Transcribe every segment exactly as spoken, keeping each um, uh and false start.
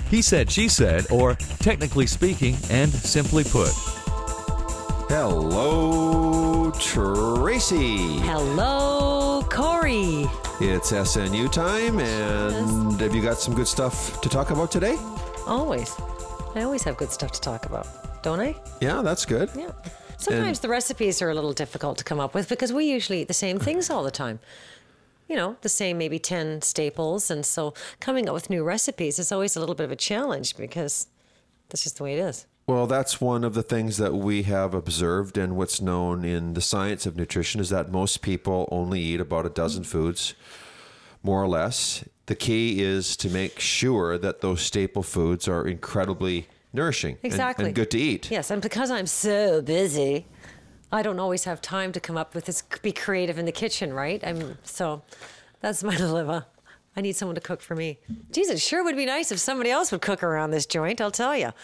He said, she said, or technically speaking and simply put. Hello, Tracy. Hello, Corey. It's S N U time, and Yes. have you got some good stuff to talk about today? Always. I always have good stuff to talk about, don't I? Yeah, that's good. Yeah. Sometimes And- the recipes are a little difficult to come up with because we usually eat the same things all the time. You know, the same maybe ten staples. And so coming up with new recipes is always a little bit of a challenge because that's just the way it is. Well, that's one of the things that we have observed, and what's known in the science of nutrition is that most people only eat about a dozen foods, more or less. The key is to make sure that those staple foods are incredibly nourishing and- Exactly. and, good to eat. Yes, and because I'm so busy, I don't always have time to come up with this, be creative in the kitchen, right? I'm so that's my dilemma. I need someone to cook for me. Geez, it sure would be nice if somebody else would cook around this joint, I'll tell you.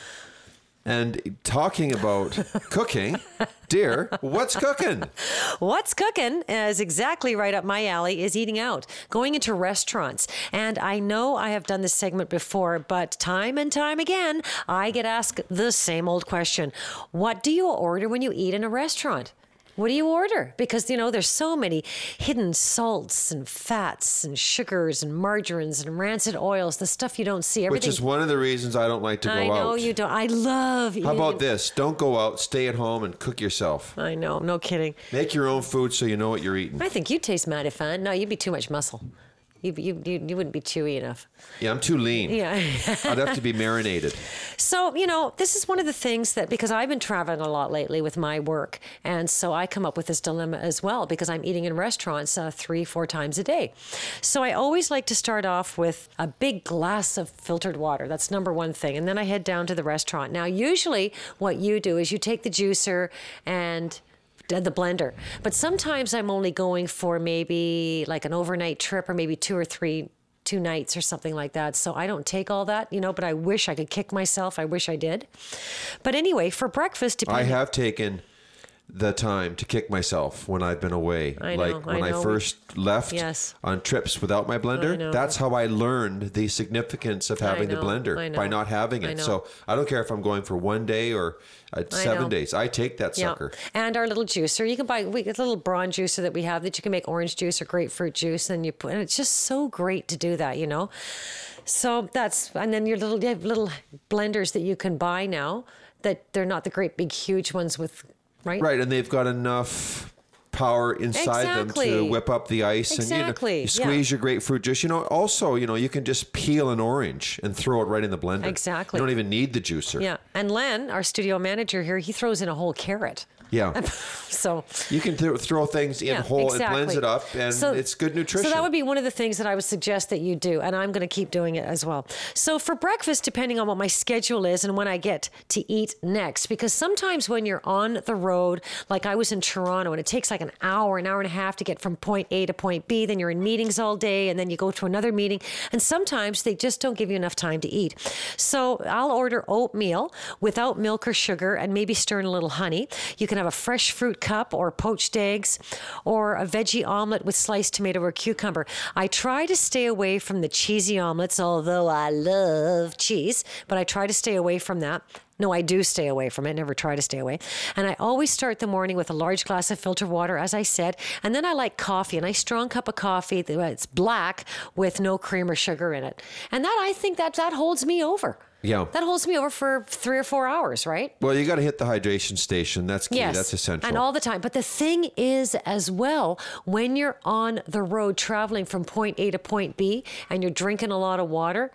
And talking about cooking, dear, what's cooking? What's cooking is exactly right up my alley is eating out, going into restaurants. And I know I have done this segment before, but time and time again, I get asked the same old question. What do you order when you eat in a restaurant? What do you order? Because, you know, there's so many hidden salts and fats and sugars and margarines and rancid oils, the stuff you don't see. Everything. Which is one of the reasons I don't like to go out. I know you don't. I love eating. How about this? Don't go out, stay at home and cook yourself. I know, no kidding. Make your own food so you know what you're eating. I think you taste mighty fine. No, you'd be too much muscle. You, you, you, you wouldn't be chewy enough. Yeah, I'm too lean. Yeah. I'd have to be marinated. So, you know, this is one of the things that, because I've been traveling a lot lately with my work, and so I come up with this dilemma as well, because I'm eating in restaurants uh, three, four times a day. So I always like to start off with a big glass of filtered water. That's number one thing. And then I head down to the restaurant. Now, usually what you do is you take the juicer and the blender. But sometimes I'm only going for maybe like an overnight trip or maybe two or three two nights or something like that. So I don't take all that, you know, but I wish I could kick myself. I wish I did. But anyway, for breakfast, I depending... have taken the time to kick myself when I've been away. I know, like when I I, know. first left Yes. on trips without my I blender. know. That's how I learned the significance of having know, the blender, I know. by not having I it. know. So I don't care if I'm going for one day or uh, seven know. days. I take that Yeah. sucker. And our little juicer. You can buy we, a little brawn juicer that we have that you can make orange juice or grapefruit juice, and you put, and it's just so great to do that, you know. So that's, and then your little you have little blenders that you can buy now that they're not the great big huge ones with, right? Right, and they've got enough power inside Exactly. them to whip up the ice and you, know, Exactly, you squeeze yeah. your grapefruit juice. You know, also, you know, you can just peel an orange and throw it right in the blender. Exactly. You don't even need the juicer. Yeah. And Len, our studio manager here, he throws in a whole carrot. Yeah. So You can th- throw things in yeah, whole, exactly. it blends it up, and So- it's good nutrition. So that would be one of the things that I would suggest that you do, and I'm going to keep doing it as well. So for breakfast, depending on what my schedule is and when I get to eat next, because sometimes when you're on the road, like I was in Toronto, and it takes like an hour, an hour and a half to get from point A to point B, then you're in meetings all day, and then you go to another meeting, and sometimes they just don't give you enough time to eat. So I'll order oatmeal without milk or sugar, and maybe stir in a little honey. You can have a fresh fruit cup or poached eggs or a veggie omelet with sliced tomato or cucumber. I try to stay away from the cheesy omelets, although I love cheese, but I try to stay away from that. No, I do stay away from it, never try to stay away. And I always start the morning with a large glass of filtered water, as I said. And then I like coffee, a nice strong cup of coffee that's black with no cream or sugar in it. And that, I think that that holds me over. Yeah. That holds me over for three or four hours, right? Well, you got to hit the hydration station. That's key. Yes. That's essential. And all the time. But the thing is, as well, when you're on the road traveling from point A to point B and you're drinking a lot of water,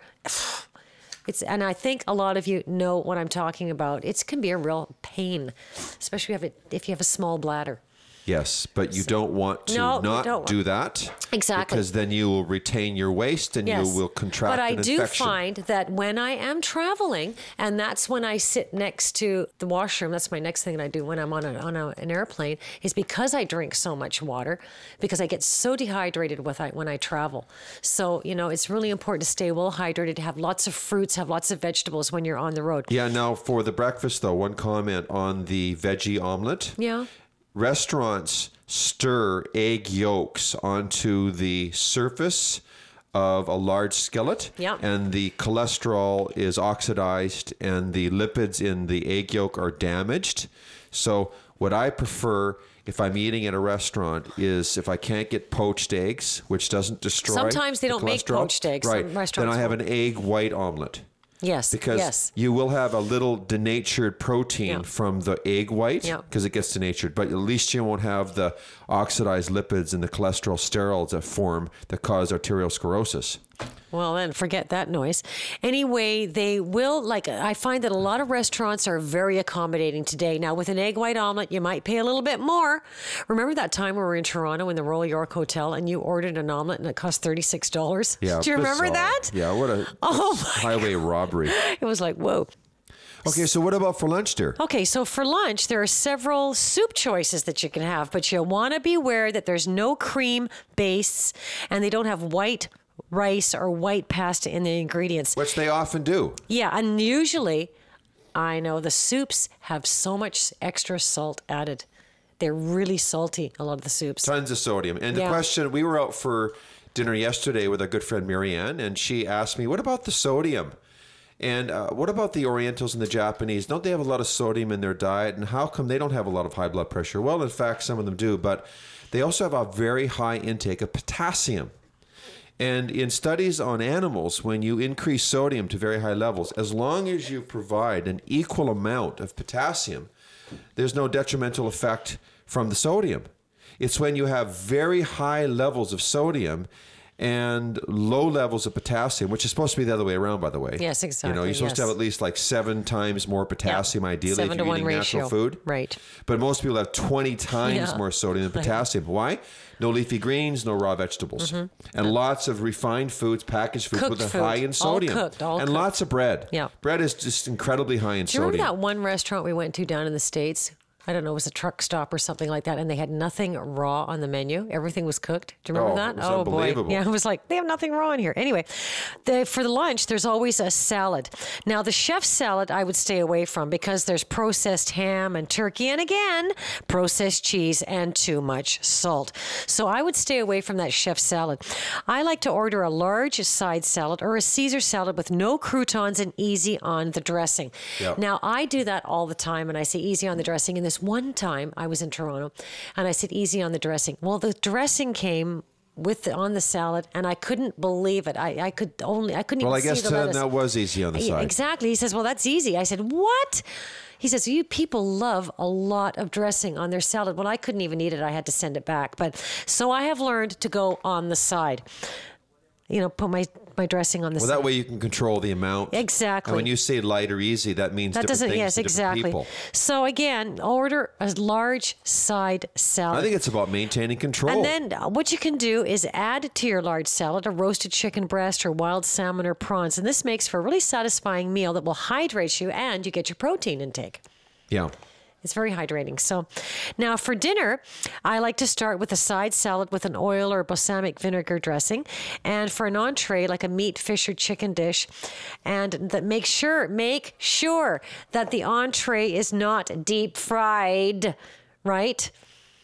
it's, and I think a lot of you know what I'm talking about. It can be a real pain, especially if, it, if you have a small bladder. Yes, but you don't want to No, you not don't. do that. Exactly. Because then you will retain your waste and Yes. you will contract But I an do infection. find that when I am traveling, and that's when I sit next to the washroom, that's my next thing that I do when I'm on, a, on a, an airplane, is because I drink so much water, because I get so dehydrated with I, when I travel. So, you know, it's really important to stay well hydrated, to have lots of fruits, have lots of vegetables when you're on the road. Yeah, now for the breakfast, though, one comment on the veggie omelet. Yeah. Restaurants stir egg yolks onto the surface of a large skillet, Yep. and the cholesterol is oxidized and the lipids in the egg yolk are damaged. So what I prefer if I'm eating at a restaurant is if I can't get poached eggs, which doesn't destroy Sometimes they the don't make cholesterol, poached eggs. right, Some restaurants then I have won't. an egg white omelet. Yes. Because yes. you will have a little denatured protein Yeah. from the egg white Yeah. because it gets denatured, but at least you won't have the oxidized lipids and the cholesterol sterols that form that cause arteriosclerosis. Well, then forget that noise. Anyway, they will, like, I find that a lot of restaurants are very accommodating today. Now, with an egg white omelet, you might pay a little bit more. Remember that time we were in Toronto in the Royal York Hotel and you ordered an omelet and it cost thirty-six dollars? Yeah, Do you remember bizarre. that? Yeah, what a Oh, highway robbery. It was like, whoa. Okay, so what about for lunch, dear? Okay, so for lunch, there are several soup choices that you can have, but you want to be aware that there's no cream base and they don't have white rice or white pasta in the ingredients. Which they often do. Yeah, and usually, I know the soups have so much extra salt added. They're really salty, a lot of the soups. Tons of sodium. And the Yeah. question, we were out for dinner yesterday with our good friend Marianne, and she asked me, what about the sodium? And uh, what about the Orientals and the Japanese? Don't they have a lot of sodium in their diet? And how come they don't have a lot of high blood pressure? Well, in fact, some of them do, but they also have a very high intake of potassium. And in studies on animals, when you increase sodium to very high levels, as long as you provide an equal amount of potassium, there's no detrimental effect from the sodium. It's when you have very high levels of sodium and low levels of potassium, which is supposed to be the other way around, by the way. Yes, exactly, You know, you're supposed to yes. have at least like seven times more potassium, ideally, Seven if to you're one eating ratio. natural food. Right. But most people have twenty times Yeah. more sodium than potassium. Why? No leafy greens, no raw vegetables. And lots of refined foods, packaged foods Mm-hmm. Cooked with a food. high in All sodium. cooked, all and cooked. lots of bread. Yeah. Bread is just incredibly high in Do you sodium. remember that one restaurant we went to down in the States? I don't know, it was a truck stop or something like that, and they had nothing raw on the menu. Everything was cooked. Do you remember Oh, that? it was oh unbelievable. boy. Yeah, it was like, they have nothing raw in here. Anyway, the, for the lunch, there's always a salad. Now, the chef's salad I would stay away from because there's processed ham and turkey, and again, processed cheese and too much salt. So I would stay away from that chef's salad. I like to order a large side salad or a Caesar salad with no croutons and easy on the dressing. Yep. Now, I do that all the time, and I say easy on the dressing. And this one time, I was in Toronto, and I said easy on the dressing. Well, the dressing came with the, on the salad, and I couldn't believe it. I, I could only I couldn't well, I even guess see the uh, lettuce. that was easy on the Yeah, side. exactly. He says, "Well, that's easy." I said, "What?" He says, "You people love a lot of dressing on their salad." Well, I couldn't even eat it. I had to send it back. But so I have learned to go on the side. You know, put my my dressing on the Well, side. that way you can control the amount. Exactly. And when you say light or easy, that means That different doesn't. things Yes, to different exactly. people. So again, order a large side salad. I think it's about maintaining control. And then uh, what you can do is add to your large salad a roasted chicken breast or wild salmon or prawns. And this makes for a really satisfying meal that will hydrate you and you get your protein intake. yeah. It's very hydrating. So now for dinner, I like to start with a side salad with an oil or balsamic vinegar dressing. And for an entree, like a meat, fish, or chicken dish. And that make sure, make sure that the entree is not deep fried, right?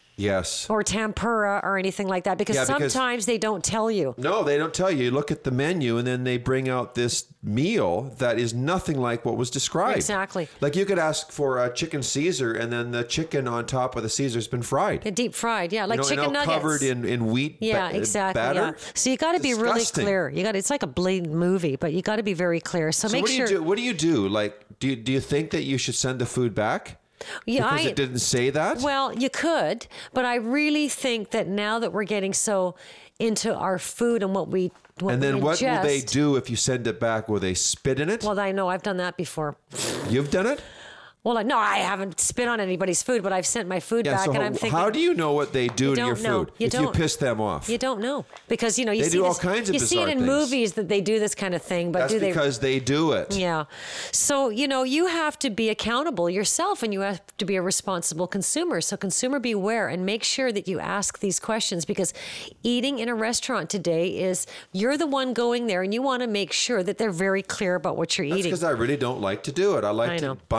Yes. Or tempura or anything like that, because Yeah, because- sometimes they don't tell you. No, they don't tell you. You look at the menu and then they bring out this meal that is nothing like what was described. Exactly. Like you could ask for a chicken Caesar and then the chicken on top of the Caesar's been fried. They're deep fried, yeah, like you know, chicken and all nuggets. covered in, in wheat Yeah, ba- exactly. batter. Yeah. So you got to be really Disgusting. clear. You got it's like a blatant movie, but you got to be very clear. So, So make what do sure. you do? What do you do? Like, do you, do you think that you should send the food back? Yeah, because I- it didn't say that? Well, you could, but I really think that now that we're getting so into our food and what we what and then we what will they ingest- do if you send it back? Will they spit in it? Well, I know I've done that before. You've done it? Well, no, I haven't spit on anybody's food, but I've sent my food Yeah, back, so and how, I'm thinking, how do you know what they do You to your don't know. food You if you don't. piss them off? you don't know because you know you They see do all this- kinds of you see it bizarre in things. movies that they do this kind of thing, but That's do they? because they do it. Yeah. So, you know, you have to be accountable yourself and you have to be a responsible consumer. So, consumer beware and make sure that you ask these questions because eating in a restaurant today is you're the one going there and you want to make sure that they're very clear about what you're That's eating. because I really don't like to do it. I like I to know. buy my own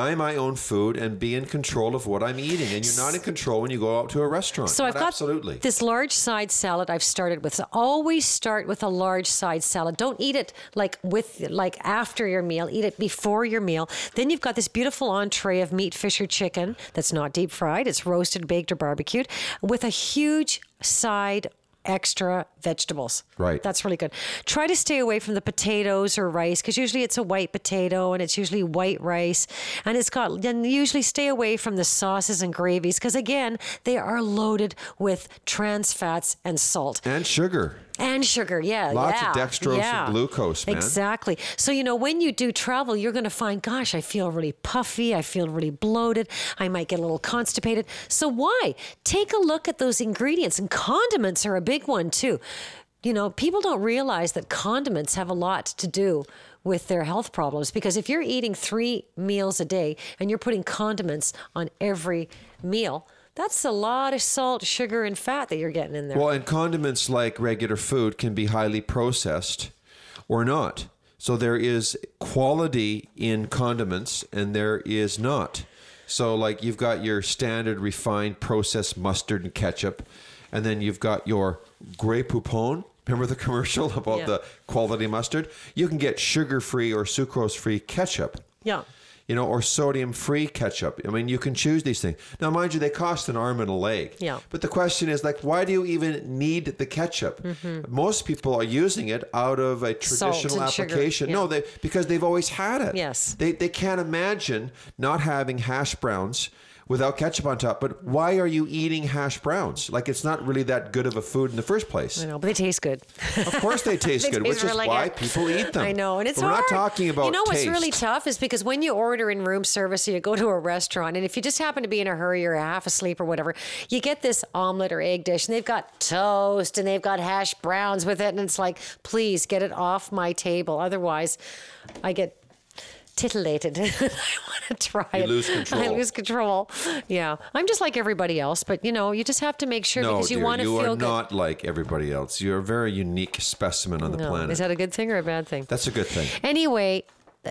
own food and be in control of what I'm eating. And you're not in control when you go out to a restaurant. So I've Not got absolutely. this large side salad I've started with. So always start with a large side salad. Don't eat it like with like after your meal. Eat it before your meal. Then you've got this beautiful entree of meat, fish, or chicken that's not deep fried. It's roasted, baked, or barbecued with a huge side extra vegetables. Right. That's really good. Try to stay away from the potatoes or rice because usually it's a white potato and it's usually white rice. And it's got, then usually stay away from the sauces and gravies because again, they are loaded with trans fats and salt. And sugar. And sugar, yeah. Lots yeah, of dextrose yeah. and glucose, man. Exactly. So, you know, when you do travel, you're going to find, gosh, I feel really puffy. I feel really bloated. I might get a little constipated. So why? Take a look at those ingredients. And condiments are a big one, too. You know, people don't realize that condiments have a lot to do with their health problems because if you're eating three meals a day and you're putting condiments on every meal, that's a lot of salt, sugar, and fat that you're getting in there. Well, and condiments, like regular food, can be highly processed or not. So there is quality in condiments and there is not. So like you've got your standard refined processed mustard and ketchup, and then you've got your Grey Poupon. Remember the commercial about Yeah. the quality mustard? You can get sugar-free or sucrose-free ketchup. Yeah. You know, or sodium-free ketchup. I mean, you can choose these things. Now, mind you, they cost an arm and a leg. Yeah. But the question is, like, why do you even need the ketchup? Mm-hmm. Most people are using it out of a Salt traditional and sugar, application. yeah. No, they because they've always had it. Yes. They they can't imagine not having hash browns without ketchup on top. But why are you eating hash browns? Like, it's not really that good of a food in the first place. I know, but they taste good. Of course they taste They good, taste which really is why good. people eat them. I know, and it's But we're hard. not talking about You know what's taste. really tough is because when you order in room service or you go to a restaurant, and if you just happen to be in a hurry or half asleep or whatever, you get this omelet or egg dish, and they've got toast and they've got hash browns with it, and it's like, please get it off my table. Otherwise, I get titillated. I want to try You it. lose control. I lose control. Yeah, I'm just like everybody else, but you know, you just have to make sure No, because you dear, want to you feel are good. not like everybody else. You're a very unique specimen on the No. planet. Is that a good thing or a bad thing? That's a good thing. Anyway,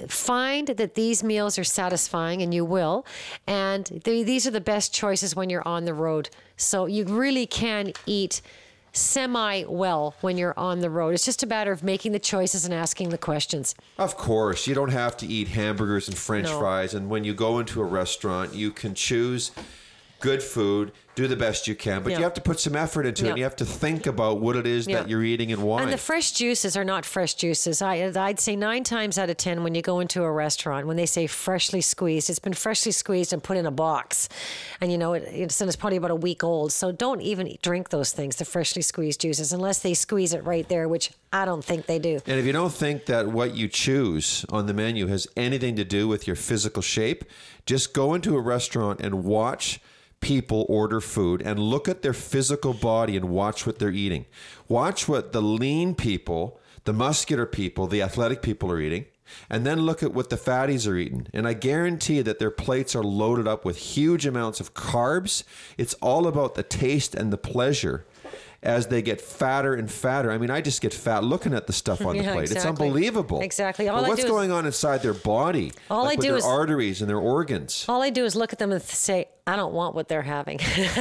find that these meals are satisfying, and you will. And they, these are the best choices when you're on the road. So you really can eat semi well when you're on the road. It's just a matter of making the choices and asking the questions. Of course, you don't have to eat hamburgers and French No. fries. And when you go into a restaurant, you can choose good food, do the best you can, but Yeah. you have to put some effort into it. Yeah. And you have to think about what it is Yeah. that you're eating and why. And the fresh juices are not fresh juices. I, I'd say nine times out of ten when you go into a restaurant, when they say freshly squeezed, it's been freshly squeezed and put in a box. And you know, it, it's, and it's probably about a week old. So don't even drink those things, the freshly squeezed juices, unless they squeeze it right there, which I don't think they do. And if you don't think that what you choose on the menu has anything to do with your physical shape, just go into a restaurant and watch people order food and look at their physical body and watch what they're eating. Watch what the lean people, the muscular people, the athletic people are eating, and then look at what the fatties are eating. And I guarantee that their plates are loaded up with huge amounts of carbs. It's all about the taste and the pleasure as they get fatter and fatter. I mean, I just get fat looking at the stuff on Yeah, the plate. It's exactly. unbelievable. Exactly. All But I what's do is- going on inside their body? All like I with do their is- arteries and their organs. All I do is look at them and say, I don't want what they're having.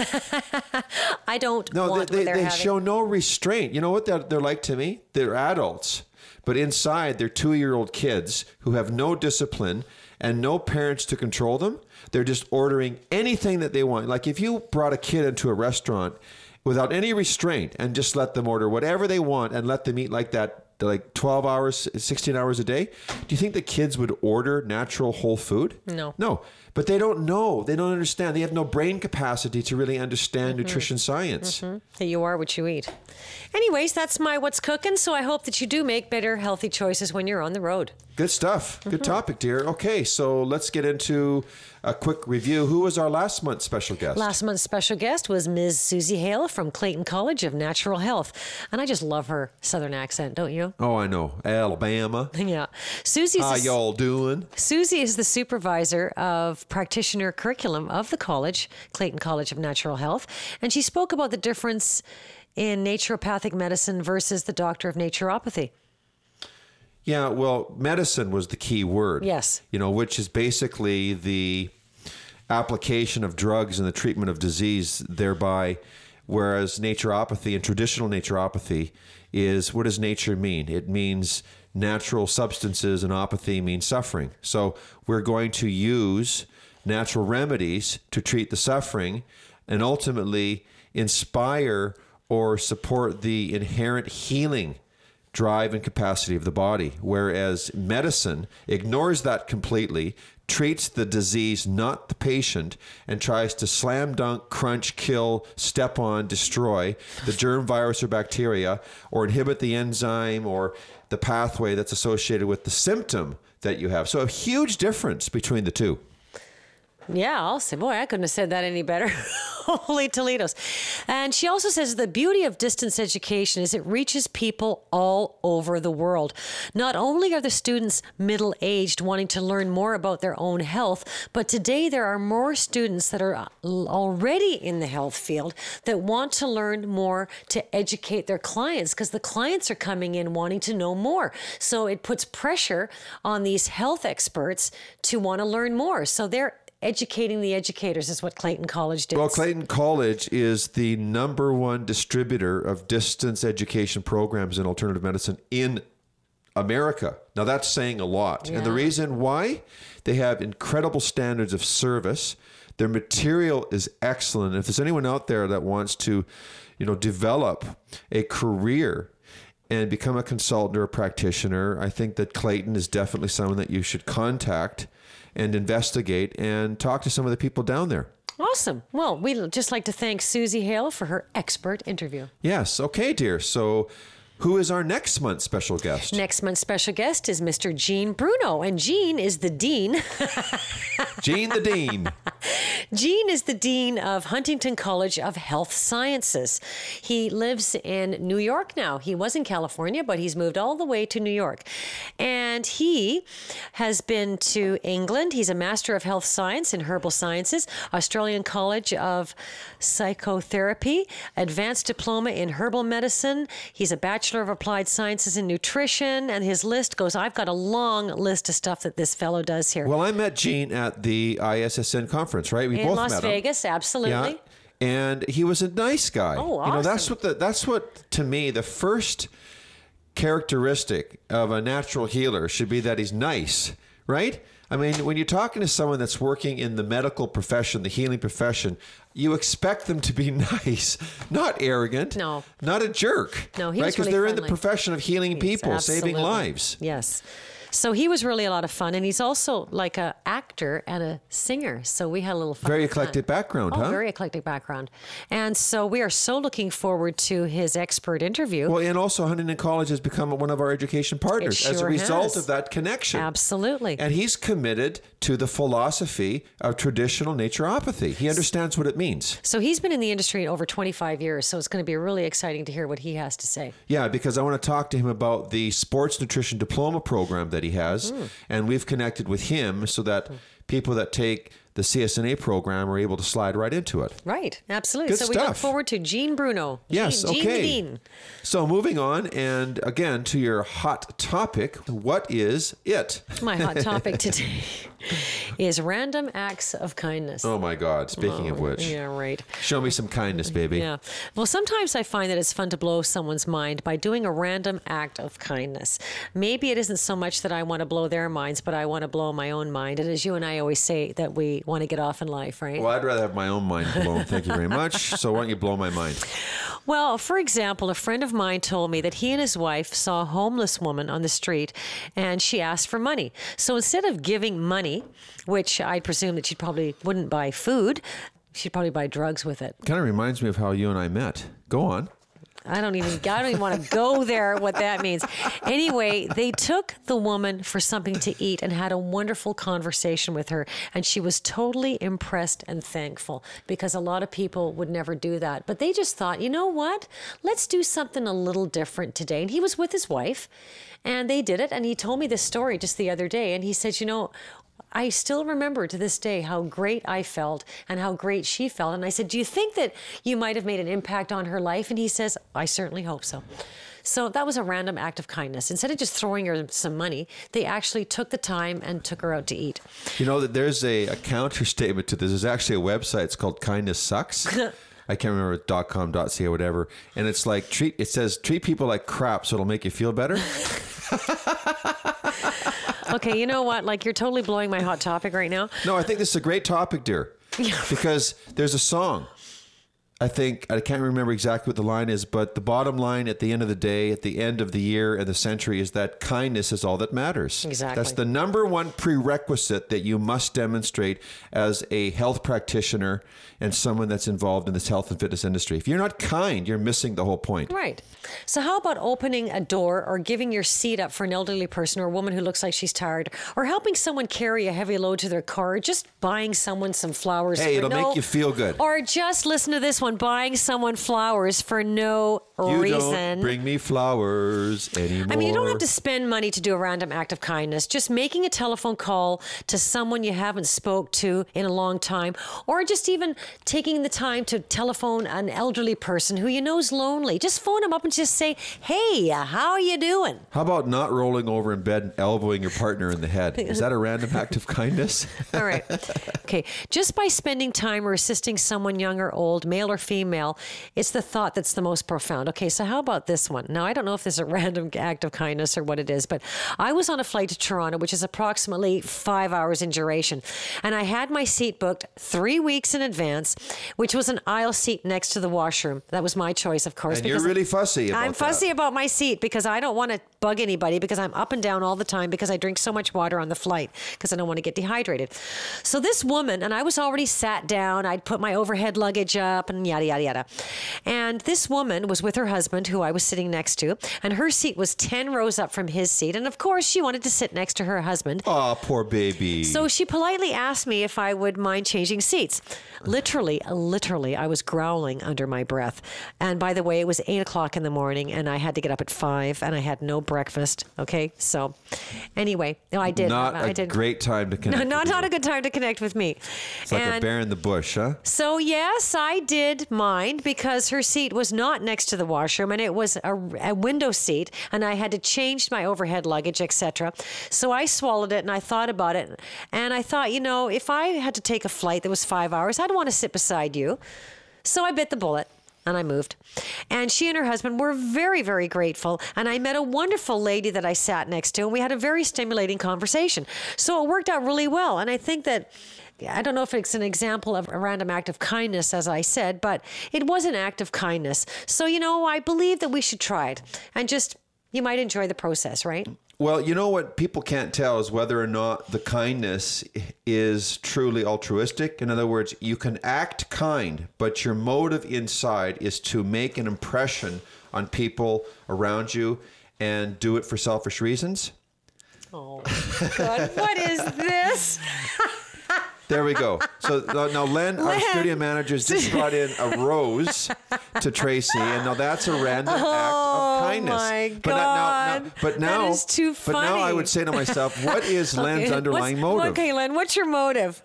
I don't No, want they, what they, they're they having. show no restraint. You know what they're, they're like to me? They're adults. But inside, they're two-year-old kids who have no discipline and no parents to control them. They're just ordering anything that they want. Like if you brought a kid into a restaurant without any restraint and just let them order whatever they want and let them eat like that, like twelve hours, sixteen hours a day, do you think the kids would order natural whole food? No. No. But they don't know. They don't understand. They have no brain capacity to really understand Mm-hmm. nutrition science. That you are what you eat. Anyways, that's my what's cooking. So I hope that you do make better, healthy choices when you're on the road. Good stuff. Good Mm-hmm. topic, dear. Okay, so let's get into a quick review. Who was our last month's special guest? Last month's special guest was Miz Susie Hale from Clayton College of Natural Health. And I just love her Southern accent, don't you? Oh, I know. Alabama. Yeah. Susie's How a- y'all doing? Susie is the supervisor of practitioner curriculum of the college, Clayton College of Natural Health. And she spoke about the difference in naturopathic medicine versus the doctor of naturopathy. Yeah, well, medicine was the key word. Yes. You know, which is basically the application of drugs in the treatment of disease thereby, whereas naturopathy and traditional naturopathy is, what does nature mean? It means natural substances, and apathy means suffering. So we're going to use natural remedies to treat the suffering and ultimately inspire or support the inherent healing drive and capacity of the body, whereas medicine ignores that completely, treats the disease, not the patient, and tries to slam dunk, crunch, kill, step on, destroy the germ, virus, or bacteria, or inhibit the enzyme or the pathway that's associated with the symptom that you have. So a huge difference between the two. Yeah, I'll say, boy, I couldn't have said that any better. Holy Toledos. And she also says the beauty of distance education is it reaches people all over the world. Not only are the students middle-aged wanting to learn more about their own health, but today there are more students that are already in the health field that want to learn more to educate their clients, because the clients are coming in wanting to know more. So it puts pressure on these health experts to want to learn more. So they're educating the educators is what Clayton College did. Well, Clayton College is the number one distributor of distance education programs in alternative medicine in America. Now, that's saying a lot. Yeah. And the reason why? They have incredible standards of service. Their material is excellent. If there's anyone out there that wants to, you know, develop a career and become a consultant or a practitioner, I think that Clayton is definitely someone that you should contact and investigate and talk to some of the people down there. Awesome. Well, we'd just like to thank Susie Hale for her expert interview. Yes. Okay, dear. So who is our next month's special guest? Next month's special guest is Mister Gene Bruno, and Gene is the dean. Gene the Dean. Gene is the dean of Huntington College of Health Sciences. He lives in New York now. He was in California, but he's moved all the way to New York. And he has been to England. He's a Master of Health Science in Herbal Sciences, Australian College of Psychotherapy, Advanced Diploma in Herbal Medicine. He's a Bachelor of Applied Sciences in Nutrition, and his list goes, I've got a long list of stuff that this fellow does here. Well, I met Gene at the I S S N conference, right? We in both Las met Vegas, him. absolutely. Yeah. And he was a nice guy. Oh, awesome. You know, that's what the, that's what to me the first characteristic of a natural healer should be, that he's nice, right? I mean, when you're talking to someone that's working in the medical profession, the healing profession, you expect them to be nice, not arrogant, No. not a jerk. No, he right? was Because really they're friendly. in the profession of healing Yes, people, saving absolutely. lives. Yes. So he was really a lot of fun, and he's also like a actor and a singer. So we had a little fun. Very with that. eclectic background, oh, huh? very eclectic background. And so we are so looking forward to his expert interview. Well, and also Huntington College has become one of our education partners It as a sure result has. of that connection. Absolutely. And he's committed to the philosophy of traditional naturopathy. He understands what it means. So he's been in the industry over twenty-five years. So it's going to be really exciting to hear what he has to say. Yeah, because I want to talk to him about the sports nutrition diploma program that he has. Mm. And we've connected with him so that people that take the C S N A program are able to slide right into it. Right. Absolutely. Good so we look stuff. forward to Gene Bruno. Yes, Gene, Gene okay. the Dean. So moving on, and again to your hot topic, what is it? My hot topic today is random acts of kindness. Oh my God, speaking of which. Yeah, right. Show me some kindness, baby. Yeah. Well, sometimes I find that it's fun to blow someone's mind by doing a random act of kindness. Maybe it isn't so much that I want to blow their minds, but I want to blow my own mind. And as you and I always say, that we want to get off in life, right? Well, I'd rather have my own mind blown. Thank you very much. So why don't you blow my mind? Well, for example, a friend of mine told me that he and his wife saw a homeless woman on the street and she asked for money. So instead of giving money, which I presume that she probably wouldn't buy food, she'd probably buy drugs with it. Kind of reminds me of how you and I met. Go on. I don't even I don't even want to go there what that means. Anyway, they took the woman for something to eat and had a wonderful conversation with her, and she was totally impressed and thankful, because a lot of people would never do that. But they just thought, you know what? Let's do something a little different today. And he was with his wife, and they did it, and he told me this story just the other day, and he said, you know, I still remember to this day how great I felt and how great she felt. And I said, do you think that you might have made an impact on her life? And he says, I certainly hope so. So that was a random act of kindness. Instead of just throwing her some money, they actually took the time and took her out to eat. You know that there's a, a counter statement to this. There's actually a website. It's called Kindness Sucks. I can't remember .com, .ca, whatever. And it's like treat. It says treat people like crap, so it'll make you feel better. Okay, you know what? Like, you're totally blowing my hot topic right now. No, I think this is a great topic, dear. Because there's a song. I think, I can't remember exactly what the line is, but the bottom line at the end of the day, at the end of the year and the century, is that kindness is all that matters. Exactly. That's the number one prerequisite that you must demonstrate as a health practitioner and someone that's involved in this health and fitness industry. If you're not kind, you're missing the whole point. Right. So how about opening a door or giving your seat up for an elderly person or a woman who looks like she's tired, or helping someone carry a heavy load to their car, or just buying someone some flowers? Hey, for it'll no, make you feel good. Or just listen to this one, buying someone flowers for no you reason. Don't bring me flowers anymore. I mean, you don't have to spend money to do a random act of kindness. Just making a telephone call to someone you haven't spoke to in a long time, or just even taking the time to telephone an elderly person who you know is lonely. Just phone them up and just say, hey, how are you doing? How about not rolling over in bed and elbowing your partner in the head? Is that a random act of kindness? All right. Okay. Just by spending time or assisting someone young or old, male or female, it's the thought that's the most profound. Okay, so how about this one? Now, I don't know if this is a random act of kindness or what it is, but I was on a flight to Toronto, which is approximately five hours in duration, and I had my seat booked three weeks in advance, which was an aisle seat next to the washroom. That was my choice, of course. And you're really fussy about I'm fussy that. about my seat because I don't want to bug anybody, because I'm up and down all the time because I drink so much water on the flight because I don't want to get dehydrated. So this woman, and I was already sat down, I'd put my overhead luggage up and yada, yada, yada. And this woman was with her husband, who I was sitting next to, and her seat was ten rows up from his seat. And of course, she wanted to sit next to her husband. Oh, poor baby. So she politely asked me if I would mind changing seats. Literally, literally, I was growling under my breath. And by the way, it was eight o'clock in the morning, and I had to get up at five, and I had no breakfast. Okay, so anyway, no, I did. Not I a did. great time to connect. No, not with not you. a good time to connect with me. It's like a bear in the bush, huh? So yes, I did mind, because her seat was not next to the washroom, and it was a, a window seat, and I had to change my overhead luggage, et cetera. So I swallowed it, and I thought about it, and I thought, you know, if I had to take a flight that was five hours, I'd want to sit beside you. So I bit the bullet. And I moved. And she and her husband were very, very grateful. And I met a wonderful lady that I sat next to, and we had a very stimulating conversation. So it worked out really well. And I think that, I don't know if it's an example of a random act of kindness, as I said, but it was an act of kindness. So, you know, I believe that we should try it. And just, you might enjoy the process, right? Well, you know what people can't tell is whether or not the kindness is truly altruistic. In other words, you can act kind, but your motive inside is to make an impression on people around you and do it for selfish reasons. Oh, God, what is this? There we go. So now Len, our Len. studio manager, has just brought in a rose to Tracy, and now that's a random Oh, act of kindness. my But now, now, God. but now, That is too But now I funny. would say to myself, what is Len's Okay, underlying what's- motive? Okay, Len, what's your motive?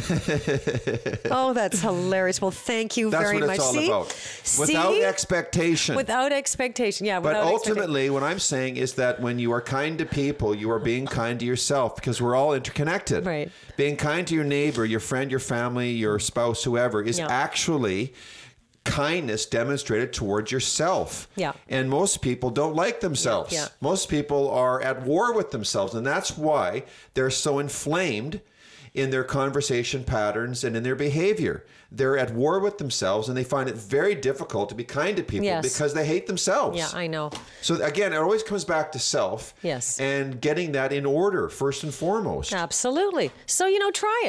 Oh, that's hilarious. Well, thank you That's very what much. it's all See? about. See? Without expectation. Without expectation, yeah. But without ultimately, what I'm saying is that when you are kind to people, you are being kind to yourself, because we're all interconnected. Right. Being kind to your neighbor, your friend, your family, your spouse, whoever, is Yeah. actually kindness demonstrated towards yourself. Yeah. And most people don't like themselves. Yeah, yeah. Most people are at war with themselves. And that's why they're so inflamed in their conversation patterns and in their behavior. They're at war with themselves, and they find it very difficult to be kind to people Yes. because they hate themselves. Yeah, I know. So again, it always comes back to self. Yes. And getting that in order first and foremost. Absolutely. So, you know, try it.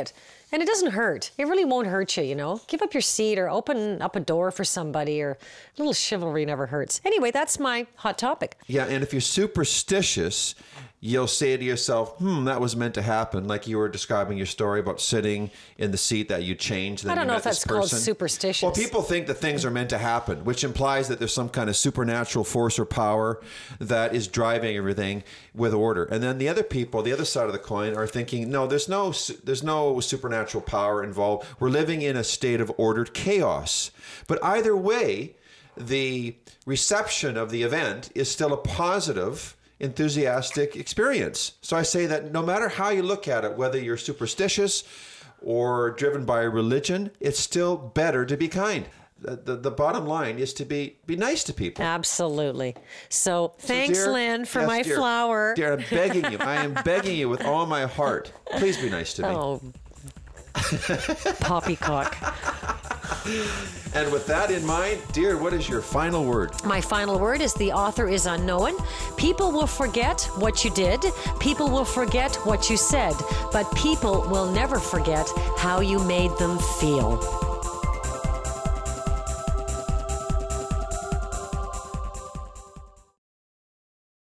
And it doesn't hurt. It really won't hurt you, you know. Give up your seat or open up a door for somebody, or a little chivalry never hurts. Anyway, that's my hot topic. Yeah, and if you're superstitious, you'll say to yourself, hmm, that was meant to happen. Like you were describing your story about sitting in the seat that you changed. Then I don't you know met if that's this called person. superstitious. Well, people think that things are meant to happen, which implies that there's some kind of supernatural force or power that is driving everything with order. And then the other people, the other side of the coin, are thinking, no, there's no, there's no supernatural power involved. We're living in a state of ordered chaos. But either way, the reception of the event is still a positive, enthusiastic experience. So I say that no matter how you look at it, whether you're superstitious or driven by religion, it's still better to be kind. The, the, the bottom line is to be be nice to people. Absolutely. So thanks, So dear- Lynn, for yes, my dear, flower. Dear, I'm begging you. I am begging you with all my heart. Please be nice to me. Oh, poppycock. And with that in mind, dear, what is your final word? My final word is the author is unknown. People will forget what you did. People will forget what you said. But people will never forget how you made them feel.